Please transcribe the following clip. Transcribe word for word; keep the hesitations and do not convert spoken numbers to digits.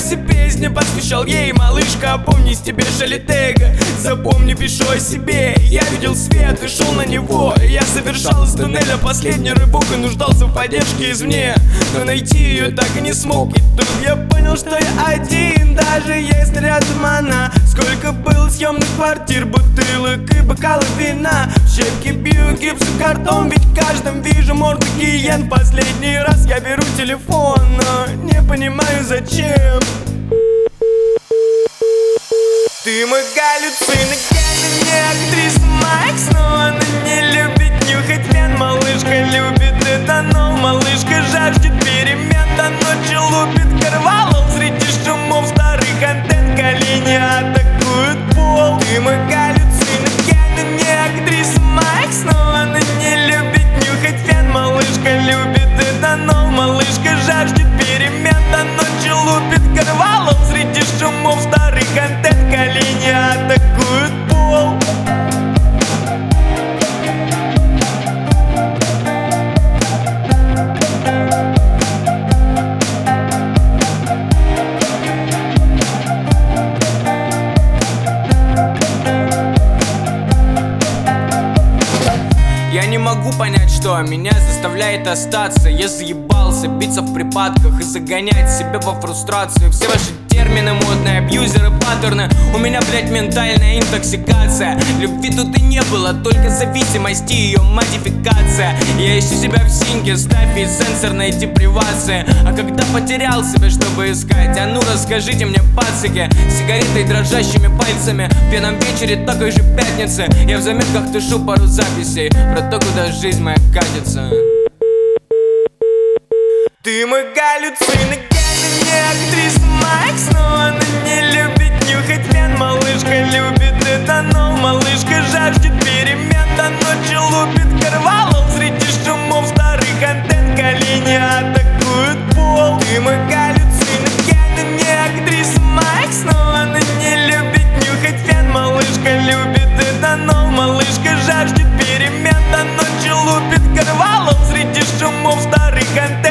все песни посвящал ей. Малышка, опомнись, тебе шалитега. Запомни, пишу о себе. Я видел свет и шел на него. Я совершал из туннеля последний рывок и нуждался в поддержке извне, но найти ее так и не смог. И тут я понял, что я один, даже если рядом она. Сколько было съемных квартир, бутылок и бокалов вина. В щепки бью гипсокартон, ведь в каждом вижу морду гиен. Последний раз я беру телефон, но не понимаю зачем. Ты мой галлюциноген, не актриса Майкс, но она не любит нюхать фен. Малышка любит этанол, малышка жаждет перемен. До ночи лупит карвалол среди шумов старых антенн. Колени атакуют пол. Ты мой галлюциноген, не актриса Майкс, но она не любит нюхать фен. Малышка любит этанол, малышка жаждет перемен. До ночи лупит карвалол среди шумов старых антенн. Колени атакуют пол. Я не могу понять, что меня заставляет остаться. Я заебался биться в припадках и загонять себя во фрустрацию. Все ваши термины модные, абьюзеры, паттерны. У меня, блять, ментальная интоксикация. Любви тут и не было, только зависимость и ее модификация. Я ищу себя в синке, ставь и сенсорной депривации. А когда потерял себя, чтобы искать, а ну расскажите мне, пацаки. Сигаретой дрожащими пальцами в пьяном вечере такой же пятницы. Я в заметках тушу пару записей про то, куда жизнь моя катится. Ты мой галлюциноген, не актриса Майкс, но она не любит нюхать фен. Малышка любит этанол, малышка жаждет перемен. До ночи лупит карвалол среди шумов старых антенн. Колени атакуют пол. Ты мой галлюциноген, не актриса Майкс, но она не любит нюхать фен. Малышка любит этанол, малышка жаждет перемен. До ночи лупит карвалол среди шумов старых антенн.